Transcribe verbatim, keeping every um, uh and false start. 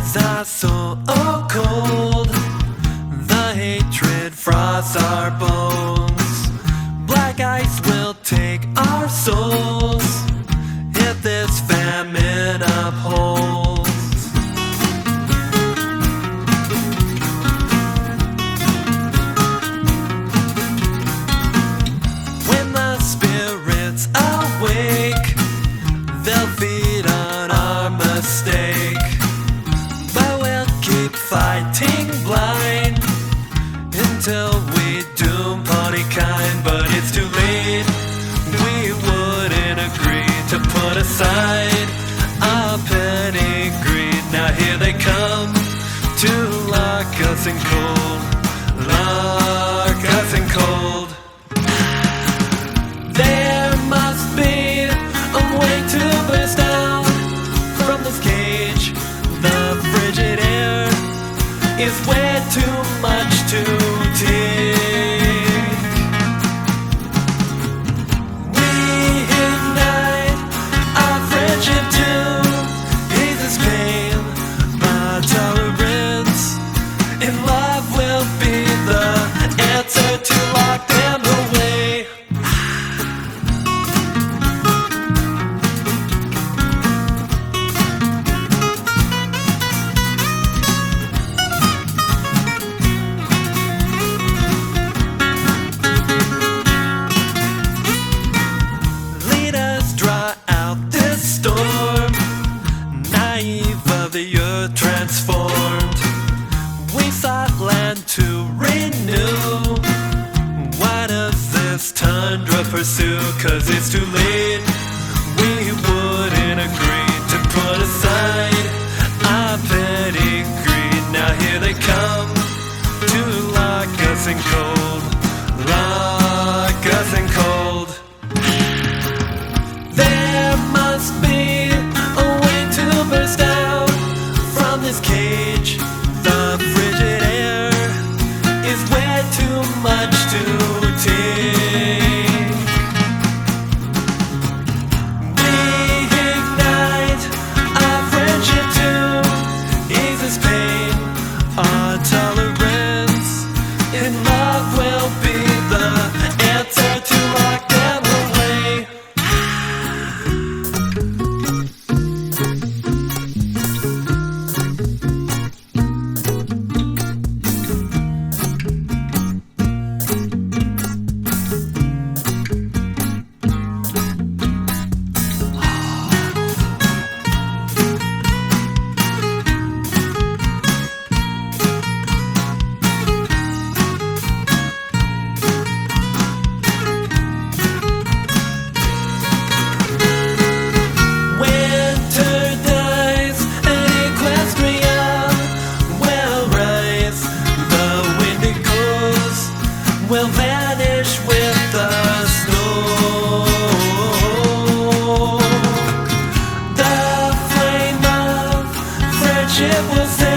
are so cold. The hatred frosts our bones. Black ice will take our souls if this famine upholds. When the spirits awake, they'll feed on our mistake. But we'll keep fighting blind until we doom Ponykind. But it's too late, we wouldn't agree to put aside our petty greed. Now here they come to lock us in cold, lock us in cold. There must be a way to burst out from this cage. The frigid air is way too much to take. We ignite our friendship to ease this pain. Our tolerance in love will be the answer to lock them away. The earth transformed, we sought land to renew. Why does this tundra pursue? Cause it's too late, we wouldn't agree to put aside our petty greed. Now here they come to lock us in cold, lock us in cold. There must be a way to burst out this cage. The frigid air is way too much to take. We ignite our friendship to ease this pain. Our tolerance in love will be the answer to lock them away. Will vanish with the snow. The flame of friendship will